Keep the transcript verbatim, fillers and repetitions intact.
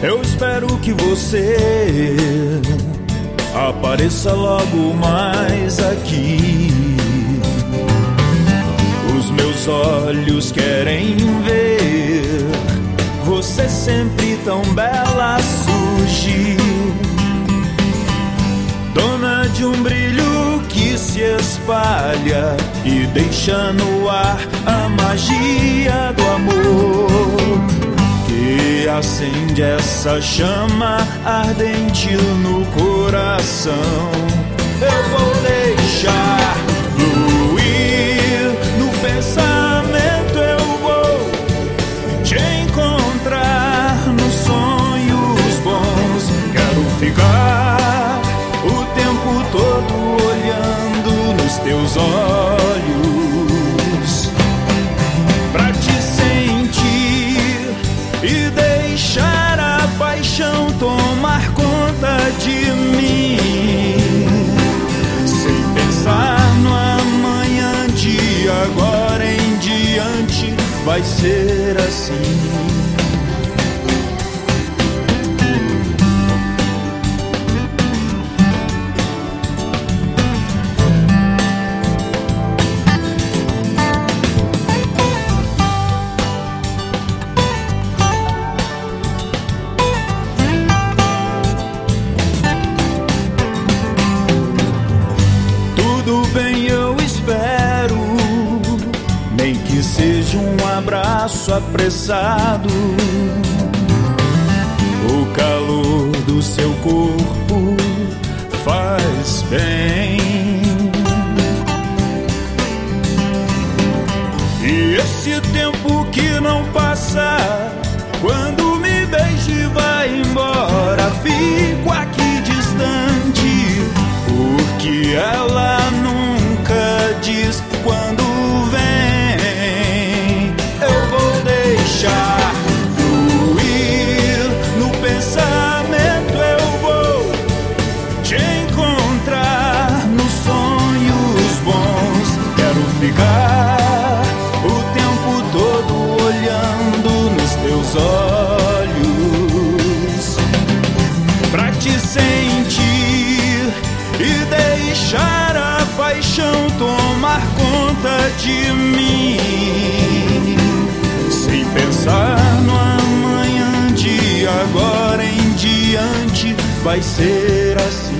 Eu espero que você apareça logo mais aqui. Os meus olhos querem ver você sempre tão bela surgir, dona de um brilho que se espalha e deixa no ar a magia do amor, que acende essa chama ardente no coração. Eu vou deixar fluir no pensamento, eu vou te encontrar nos sonhos bons. Quero ficar o tempo todo olhando nos teus olhos, pra te sentir e deixar a paixão tomar conta de mim, sem pensar no amanhã. De agora em diante vai ser assim. Tudo bem, eu espero, nem que seja um abraço apressado. O calor do seu corpo faz bem, e esse tempo que não passa, quando me beija e vai embora, fico aqui distante, porque ela nunca diz quando vem. Eu vou deixar fluir no pensamento, eu vou te encontrar nos sonhos bons. Quero ficar o tempo todo olhando nos teus olhos, pra te sentir e deixar a paixão tomar conta de mim, sem pensar no amanhã. De agora em diante vai ser assim.